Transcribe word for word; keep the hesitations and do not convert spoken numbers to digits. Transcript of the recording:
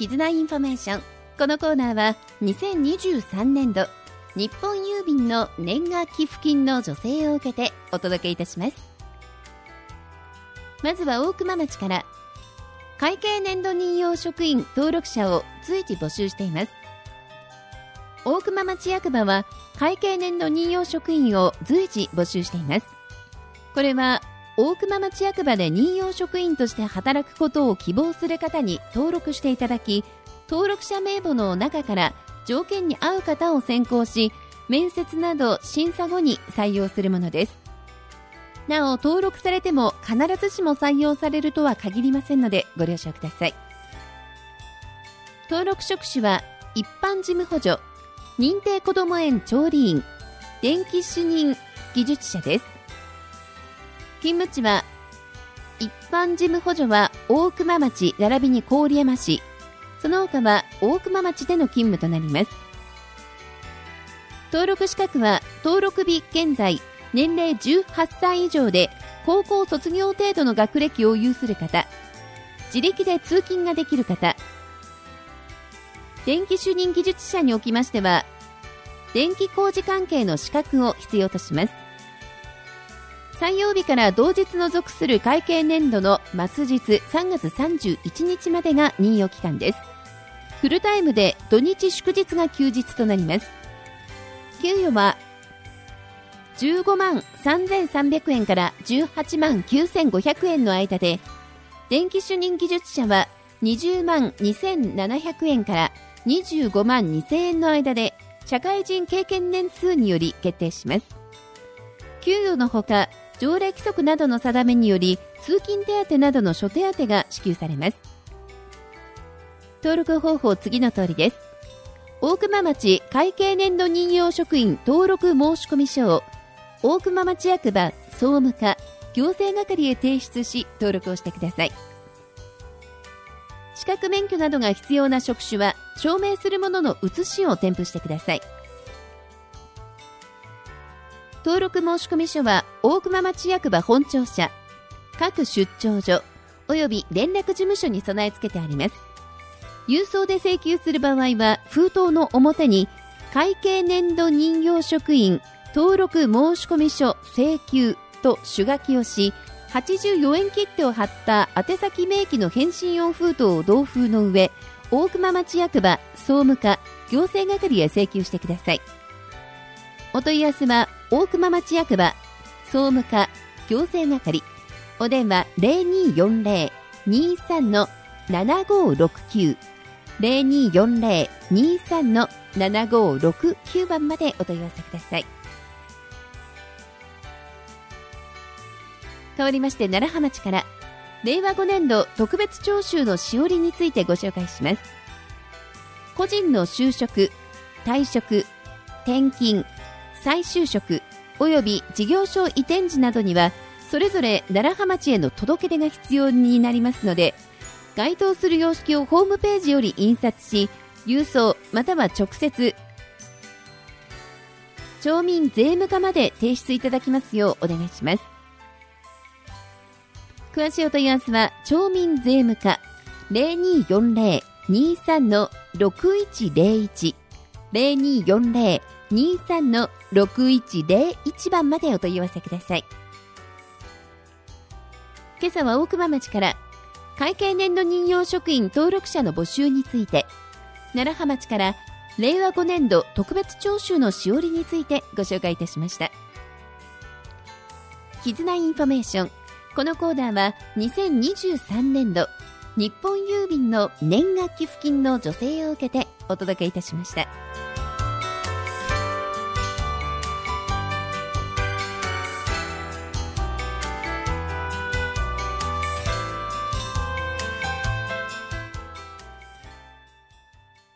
絆インフォメーション。このコーナーはにせんにじゅうさんねんど日本郵便の年賀寄付金の助成を受けてお届けいたします。まずは大熊町から、会計年度任用職員登録者を随時募集しています。大熊町役場は会計年度任用職員を随時募集しています。これは大熊町役場で任用職員として働くことを希望する方に登録していただき、登録者名簿の中から条件に合う方を選考し、面接など審査後に採用するものです。なお、登録されても必ずしも採用されるとは限りませんのでご了承ください。登録職種は一般事務補助、認定こども園調理員、電気主任技術者です。勤務地は一般事務補助は大熊町並びに郡山市、その他は大熊町での勤務となります。登録資格は登録日現在年齢じゅうはっさい以上で高校卒業程度の学歴を有する方、自力で通勤ができる方、電気主任技術者におきましては電気工事関係の資格を必要とします。採用日から同日の属する会計年度の末日さんがつさんじゅういちにちまでが任用期間です。フルタイムで土日祝日が休日となります。給与はじゅうごまんさんぜんさんびゃくえんからじゅうはちまんきゅうせんごひゃくえんの間で、電気主任技術者はにじゅうまんにせんななひゃくえんからにじゅうごまんにせんえんの間で、社会人経験年数により決定します。給与のほか、条例規則などの定めにより通勤手当などの諸手当が支給されます。登録方法次の通りです。大熊町会計年度任用職員登録申込書を大熊町役場総務課行政係へ提出し登録をしてください。資格免許などが必要な職種は証明するものの写しを添付してください。登録申込書は大熊町役場本庁舎、各出張所および連絡事務所に備え付けてあります。郵送で請求する場合は封筒の表に会計年度任用職員登録申込書請求と主書きをし、はちじゅうよえん切手を貼った宛先明記の返信用封筒を同封の上、大熊町役場総務課行政係へ請求してください。お問い合わせは大熊町役場総務課行政係、お電話 ゼロにーよんゼロ にーさん ななごーろくきゅう ゼロにーよんゼロ にーさん ななごーろくきゅうばんまでお問い合わせください。変わりまして楢葉町から、れいわごねんど特別徴収のしおりについてご紹介します。個人の就職、退職、転勤、再就職および事業所移転時などにはそれぞれ楢葉町への届け出が必要になりますので、該当する様式をホームページより印刷し、郵送または直接町民税務課まで提出いただきますようお願いします。詳しいお問い合わせは町民税務課 ゼロにーよんゼロ にーさん ろくいちゼロいち ゼロにーよんゼロ にーさん ろくいちゼロいちばんまでお問い合わせください。今朝は大熊町から会計年度任用職員登録者の募集について、楢葉町かられいわごねんど特別徴収のしおりについてご紹介いたしました。絆インフォメーション。このコーナーはにせんにじゅうさんねんど日本郵便の年賀寄付金の助成を受けてお届けいたしました。